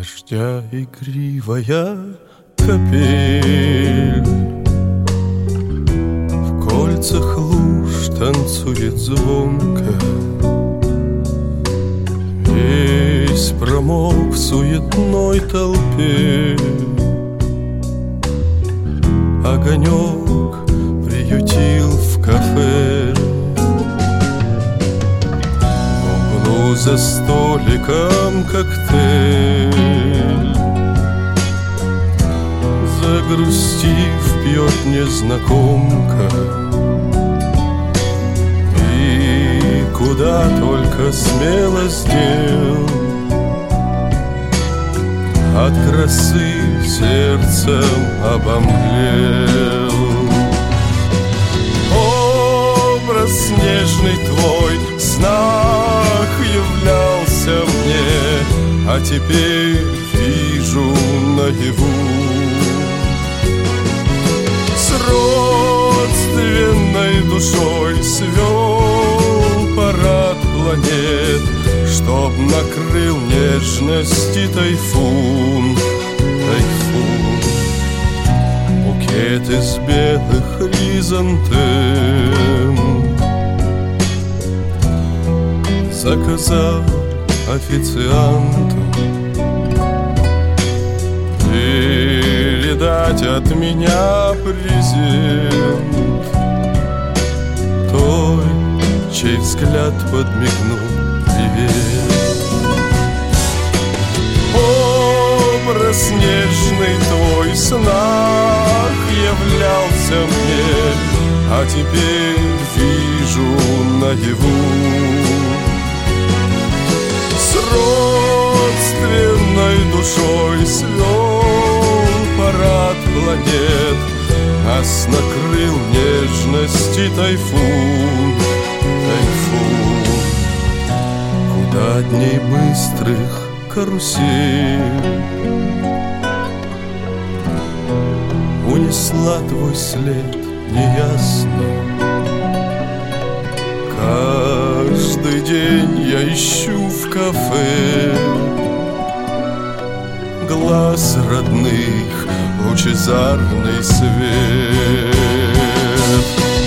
дождя игривая капель, в кольцах луж танцует звонко. Весь промок в суетной толпе, огонек приютил в кафе. В углу за столиком коктейль, загрустив, пьет незнакомка. И куда только смелость дел, от красы сердцем обомлел. Образ нежный твой в снах являлся мне, а теперь вижу наяву. С родственной душой свел парад планет, чтоб накрыл нежности тайфун, тайфун. Букет из белых хризантем заказал официанту. Передать от меня презент той, чей взгляд подмигнул привет. Образ нежный твой в снах являлся мне, а теперь вижу наяву. С родственной душой свел парад планет, нас накрыл нежности тайфун, тайфун. Куда дней быстрых карусель унесла твой след неясно. Каждый день я ищу в кафе глаз родных, лучезарный свет.